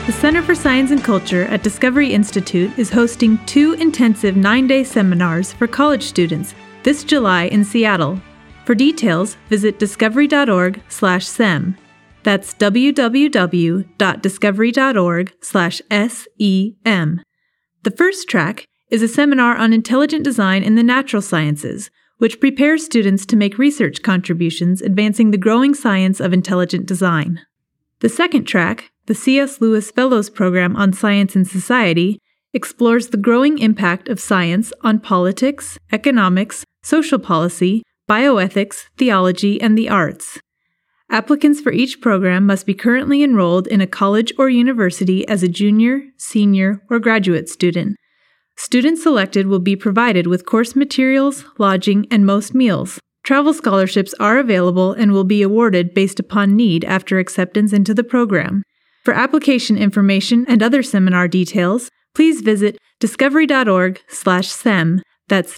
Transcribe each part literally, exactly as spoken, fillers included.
the Center for Science and Culture at Discovery Institute is hosting two intensive nine-day seminars for college students this July in Seattle. For details, visit discovery.org slash SEM. That's www.discovery.org slash S-E-M. The first track is a seminar on intelligent design in the natural sciences, which prepares students to make research contributions advancing the growing science of intelligent design. The second track, the C S Lewis Fellows Program on Science and Society, explores the growing impact of science on politics, economics, social policy, bioethics, theology, and the arts. Applicants for each program must be currently enrolled in a college or university as a junior, senior, or graduate student. Students selected will be provided with course materials, lodging, and most meals. Travel scholarships are available and will be awarded based upon need after acceptance into the program. For application information and other seminar details, please visit discovery.org slash SEM. That's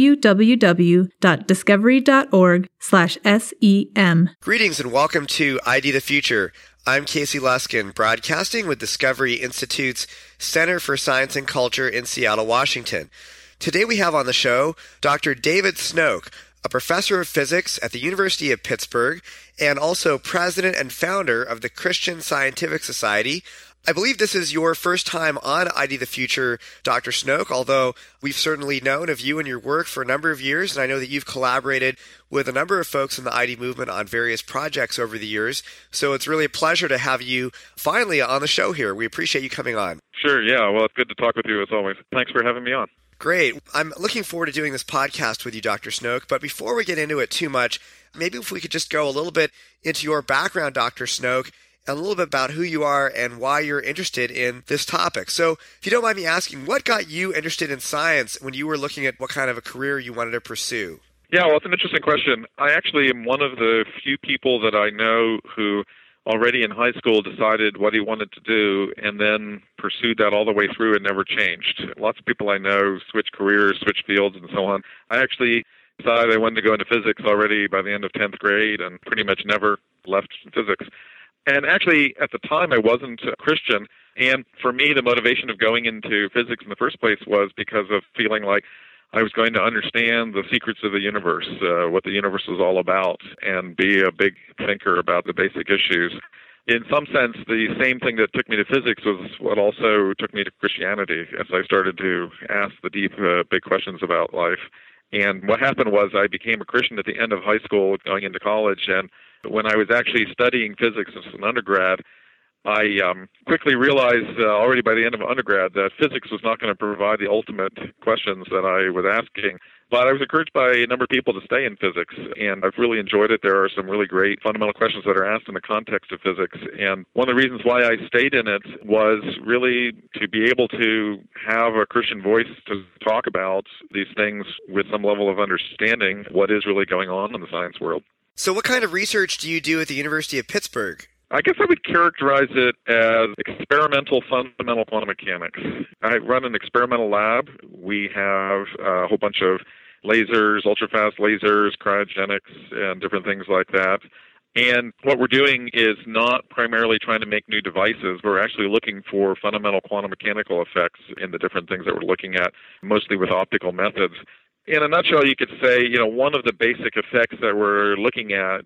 www.discovery.org slash S-E-M. Greetings and welcome to I D the Future. I'm Casey Luskin, broadcasting with Discovery Institute's Center for Science and Culture in Seattle, Washington. Today we have on the show Doctor David Snoke, a professor of physics at the University of Pittsburgh and also president and founder of the Christian Scientific Society. I believe this is your first time on I D the Future, Doctor Snoke, although we've certainly known of you and your work for a number of years, and I know that you've collaborated with a number of folks in the I D movement on various projects over the years. So it's really a pleasure to have you finally on the show here. We appreciate you coming on. Sure, yeah. Well, it's good to talk with you as always. Thanks for having me on. Great. I'm looking forward to doing this podcast with you, Doctor Snoke. But before we get into it too much, maybe if we could just go a little bit into your background, Doctor Snoke, and a little bit about who you are and why you're interested in this topic. So if you don't mind me asking, what got you interested in science when you were looking at what kind of a career you wanted to pursue? Yeah, well, it's an interesting question. I actually am one of the few people that I know who already in high school decided what he wanted to do and then pursued that all the way through and never changed. Lots of people I know switch careers, switch fields, and so on. I actually decided I wanted to go into physics already by the end of tenth grade and pretty much never left physics. And actually, at the time, I wasn't a Christian. And for me, the motivation of going into physics in the first place was because of feeling like I was going to understand the secrets of the universe, uh, what the universe was all about, and be a big thinker about the basic issues. In some sense, the same thing that took me to physics was what also took me to Christianity as I started to ask the deep, uh, big questions about life. And what happened was I became a Christian at the end of high school going into college, and when I was actually studying physics as an undergrad, I um, quickly realized uh, already by the end of undergrad that physics was not going to provide the ultimate questions that I was asking. But I was encouraged by a number of people to stay in physics, and I've really enjoyed it. There are some really great fundamental questions that are asked in the context of physics. And one of the reasons why I stayed in it was really to be able to have a Christian voice to talk about these things with some level of understanding what is really going on in the science world. So what kind of research do you do at the University of Pittsburgh? I guess I would characterize it as experimental fundamental quantum mechanics. I run an experimental lab. We have a whole bunch of lasers, ultra-fast lasers, cryogenics, and different things like that. And what we're doing is not primarily trying to make new devices. We're actually looking for fundamental quantum mechanical effects in the different things that we're looking at, mostly with optical methods. In a nutshell, you could say, you know, one of the basic effects that we're looking at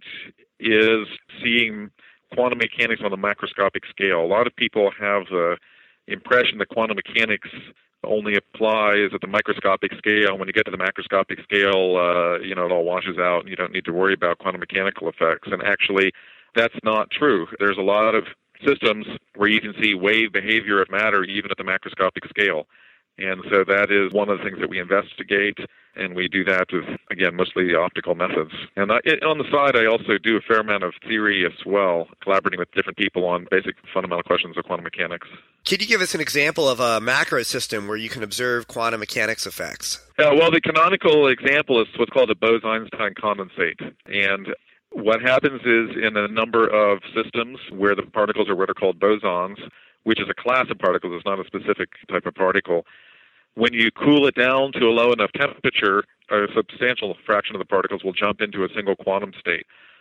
is seeing quantum mechanics on the macroscopic scale. A lot of people have the impression that quantum mechanics only applies at the microscopic scale. When you get to the macroscopic scale, uh, you know, it all washes out and you don't need to worry about quantum mechanical effects. And actually, that's not true. There's a lot of systems where you can see wave behavior of matter even at the macroscopic scale. And so that is one of the things that we investigate, and we do that with, again, mostly the optical methods. And I, on the side, I also do a fair amount of theory as well, collaborating with different people on basic fundamental questions of quantum mechanics. Can you give us an example of a macro system where you can observe quantum mechanics effects? Uh, well, the canonical example is what's called a Bose-Einstein condensate. And what happens is in a number of systems where the particles are what are called bosons, which is a class of particles, it's not a specific type of particle. When you cool it down to a low enough temperature, a substantial fraction of the particles will jump into a single quantum state.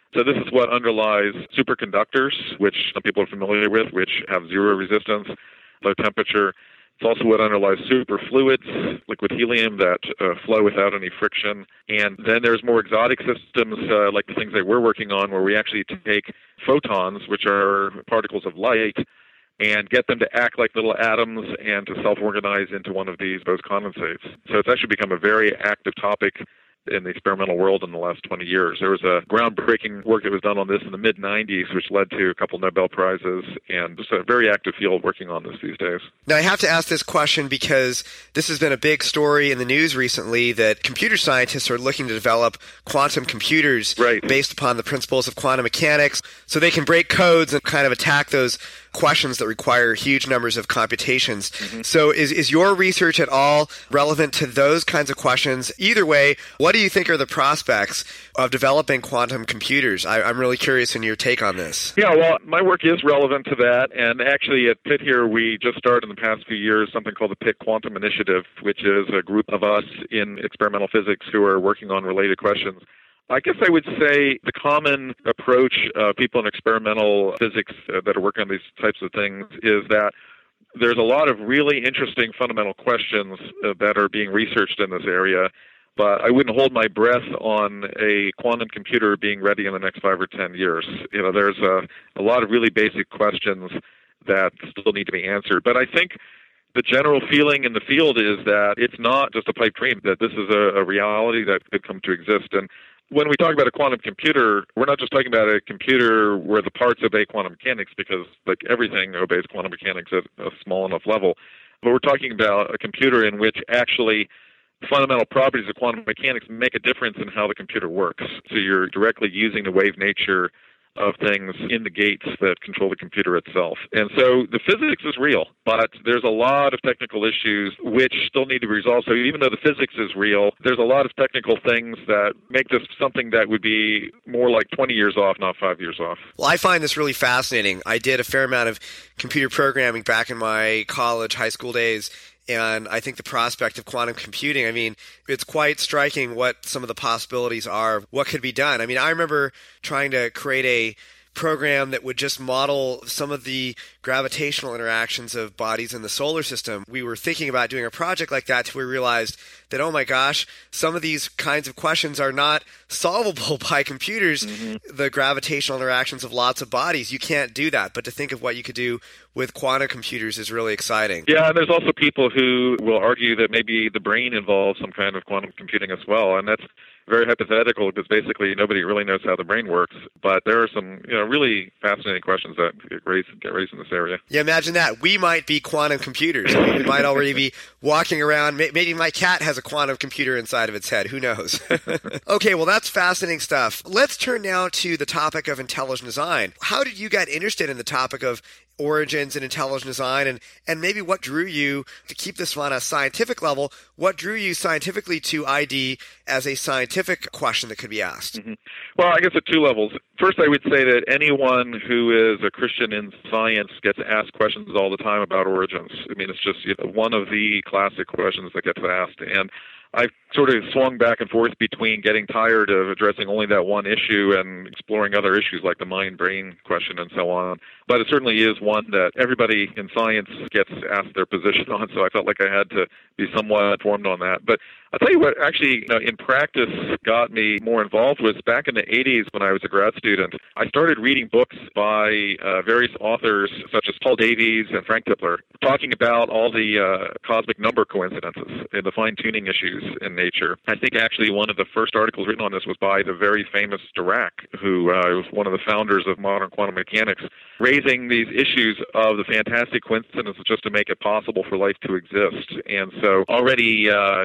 So this is what underlies superconductors, which some people are familiar with, which have zero resistance, low temperature. It's also what underlies superfluids, liquid helium, that uh, flow without any friction. And then there's more exotic systems, uh, like the things that we're working on, where we actually take photons, which are particles of light, and get them to act like little atoms and to self-organize into one of these Bose condensates. So it's actually become a very active topic in the experimental world in the last twenty years. There was a groundbreaking work that was done on this in the mid nineties, which led to a couple Nobel Prizes, and just a very active field working on this these days. Now, I have to ask this question because this has been a big story in the news recently that computer scientists are looking to develop quantum computers right. based upon the principles of quantum mechanics so they can break codes and kind of attack those questions that require huge numbers of computations. Mm-hmm. So is, is your research at all relevant to those kinds of questions? Either way, what do you think are the prospects of developing quantum computers? I, I'm really curious in your take on this. Yeah, well, my work is relevant to that. And actually at Pitt here, we just started in the past few years something called the Pitt Quantum Initiative, which is a group of us in experimental physics who are working on related questions. I guess I would say the common approach of people in experimental physics uh, that are working on these types of things is that there's a lot of really interesting fundamental questions uh, that are being researched in this area, but I wouldn't hold my breath on a quantum computer being ready in the next five or ten years. You know, there's a, a lot of really basic questions that still need to be answered. But I think the general feeling in the field is that it's not just a pipe dream, that this is a, a reality that could come to exist. And when we talk about a quantum computer, we're not just talking about a computer where the parts obey quantum mechanics, because like everything obeys quantum mechanics at a small enough level. But we're talking about a computer in which actually fundamental properties of quantum mechanics make a difference in how the computer works. So you're directly using the wave nature of things in the gates that control the computer itself. And so the physics is real, but there's a lot of technical issues which still need to be resolved. So even though the physics is real, there's a lot of technical things that make this something that would be more like twenty years off, not five years off. Well, I find this really fascinating. I did a fair amount of computer programming back in my college, high school days, and I think the prospect of quantum computing, I mean, it's quite striking what some of the possibilities are, what could be done. I mean, I remember trying to create a program that would just model some of the gravitational interactions of bodies in the solar system. We were thinking about doing a project like that till we realized that, oh my gosh, some of these kinds of questions are not solvable by computers. Mm-hmm. The gravitational interactions of lots of bodies, you can't do that. But to think of what you could do with quantum computers is really exciting. Yeah, and there's also people who will argue that maybe the brain involves some kind of quantum computing as well, and that's very hypothetical because basically nobody really knows how the brain works. But there are some, you know, really fascinating questions that get raised, get raised in this area. Yeah, imagine that. We might be quantum computers. I mean, we might already be walking around. Maybe my cat has a quantum computer inside of its head. Who knows? Okay, well, that's fascinating stuff. Let's turn now to the topic of intelligent design. How did you get interested in the topic of origins in intelligent design, and, and maybe what drew you, to keep this on a scientific level, what drew you scientifically to I D as a scientific question that could be asked? Mm-hmm. Well, I guess at two levels. First, I would say that anyone who is a Christian in science gets asked questions all the time about origins. I mean, it's just, you know, one of the classic questions that gets asked. And I've sort of swung back and forth between getting tired of addressing only that one issue and exploring other issues like the mind-brain question and so on. But it certainly is one that everybody in science gets asked their position on, so I felt like I had to be somewhat informed on that. But I'll tell you what actually, you know, in practice got me more involved was back in the eighties when I was a grad student. I started reading books by uh, various authors such as Paul Davies and Frank Tipler, talking about all the uh, cosmic number coincidences and the fine-tuning issues in nature. I think actually one of the first articles written on this was by the very famous Dirac, who uh, was one of the founders of modern quantum mechanics, raising these issues of the fantastic coincidences just to make it possible for life to exist. And so already uh,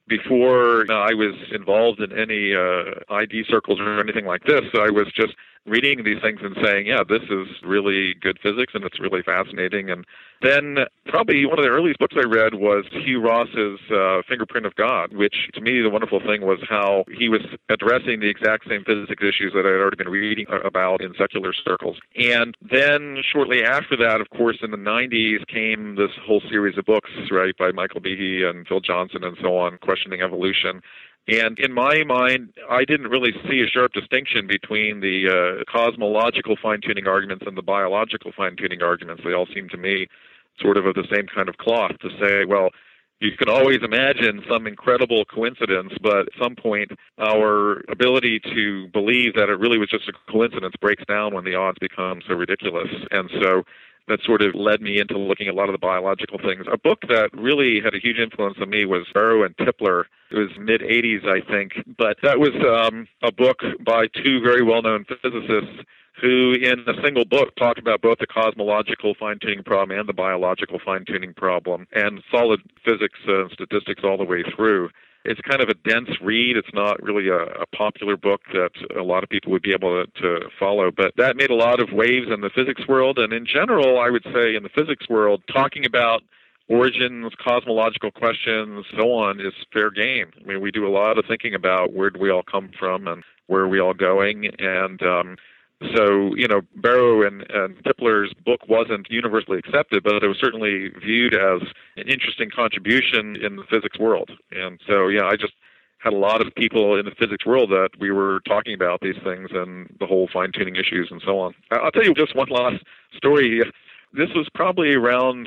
before uh, I was involved in any uh, I D circles or anything like this, I was just reading these things and saying, yeah, this is really good physics and it's really fascinating. And then probably one of the earliest books I read was Hugh Ross's uh, Fingerprint of God, which to me the wonderful thing was how he was addressing the exact same physics issues that I had already been reading about in secular circles. And then shortly after that, of course, in the nineties came this whole series of books, right, by Michael Behe and Phil Johnson and so on, questioning evolution. And in my mind, I didn't really see a sharp distinction between the uh, cosmological fine-tuning arguments and the biological fine-tuning arguments. They all seem to me sort of of the same kind of cloth, to say, well, you can always imagine some incredible coincidence, but at some point our ability to believe that it really was just a coincidence breaks down when the odds become so ridiculous. And so that sort of led me into looking at a lot of the biological things. A book that really had a huge influence on me was Barrow and Tipler. It was mid eighties, I think. But that was um, a book by two very well-known physicists who, in a single book, talked about both the cosmological fine-tuning problem and the biological fine-tuning problem, and solid physics and statistics all the way through. It's kind of a dense read. It's not really a, a popular book that a lot of people would be able to, to follow, but that made a lot of waves in the physics world. And in general, I would say in the physics world, talking about origins, cosmological questions, so on, is fair game. I mean, we do a lot of thinking about where do we all come from and where are we all going. And um, so, you know, Barrow and, and Tipler's book wasn't universally accepted, but it was certainly viewed as an interesting contribution in the physics world. And so, yeah, I just had a lot of people in the physics world that we were talking about these things and the whole fine-tuning issues and so on. I'll tell you just one last story. This was probably around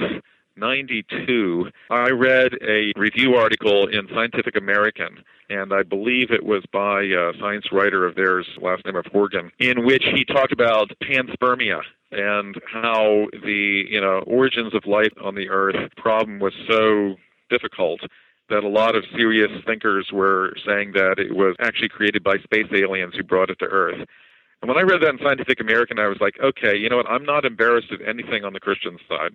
ninety-two. I read a review article in Scientific American, and I believe it was by a science writer of theirs, last name of Horgan, in which he talked about panspermia and how the, you know, origins of life on the Earth problem was so difficult that a lot of serious thinkers were saying that it was actually created by space aliens who brought it to Earth. And when I read that in Scientific American, I was like, okay, you know what, I'm not embarrassed of anything on the Christian side.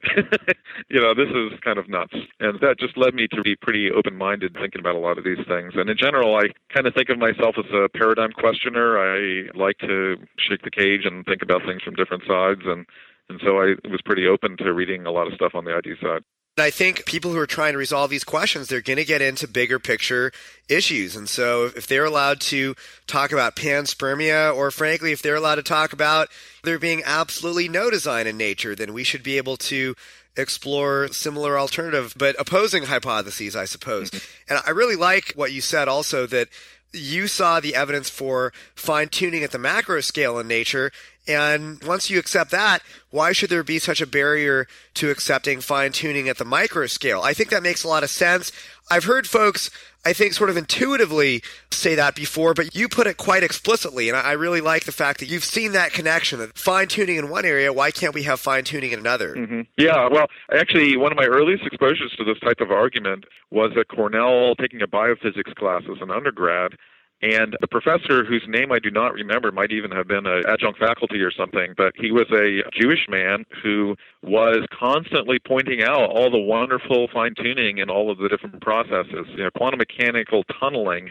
You know, this is kind of nuts. And that just led me to be pretty open-minded thinking about a lot of these things. And in general, I kind of think of myself as a paradigm questioner. I like to shake the cage and think about things from different sides. And, and so I was pretty open to reading a lot of stuff on the I D side. I think people who are trying to resolve these questions, they're going to get into bigger picture issues. And so if they're allowed to talk about panspermia, or frankly, if they're allowed to talk about there being absolutely no design in nature, then we should be able to explore similar alternative but opposing hypotheses, I suppose. Mm-hmm. And I really like what you said also, that you saw the evidence for fine-tuning at the macro scale in nature. And once you accept that, why should there be such a barrier to accepting fine-tuning at the micro scale? I think that makes a lot of sense. I've heard folks, I think, sort of intuitively say that before, but you put it quite explicitly. And I really like the fact that you've seen that connection, that fine-tuning in one area, why can't we have fine-tuning in another? Mm-hmm. Yeah, well, actually, one of my earliest exposures to this type of argument was at Cornell taking a biophysics class as an undergrad. And the professor, whose name I do not remember, might even have been an adjunct faculty or something, but he was a Jewish man who was constantly pointing out all the wonderful fine-tuning in all of the different processes. You know, quantum mechanical tunneling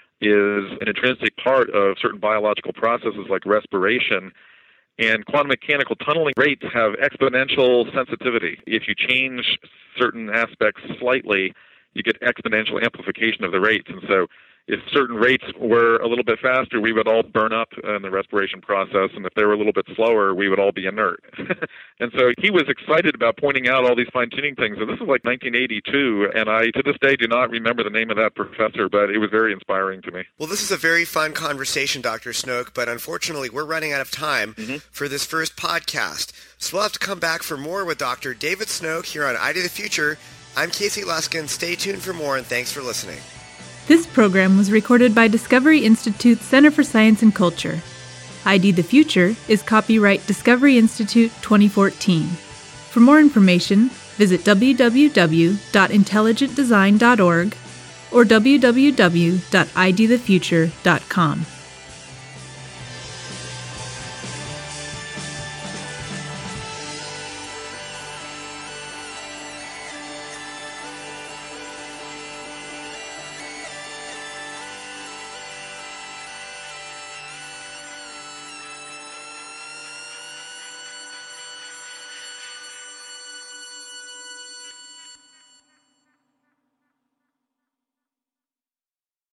is an intrinsic part of certain biological processes like respiration, and quantum mechanical tunneling rates have exponential sensitivity. If you change certain aspects slightly, you get exponential amplification of the rates. And so if certain rates were a little bit faster, we would all burn up in the respiration process, and if they were a little bit slower, we would all be inert. And so he was excited about pointing out all these fine-tuning things, and this is like nineteen eighty-two, and I, to this day, do not remember the name of that professor, but it was very inspiring to me. Well, this is a very fun conversation, Doctor Snook, but unfortunately, we're running out of time mm-hmm. for this first podcast. So we'll have to come back for more with Doctor David Snook here on I D the Future. I'm Casey Luskin. Stay tuned for more, and thanks for listening. This program was recorded by Discovery Institute's Center for Science and Culture. I D the Future is copyright Discovery Institute twenty fourteen. For more information, visit w w w dot intelligent design dot org or w w w dot i d the future dot com.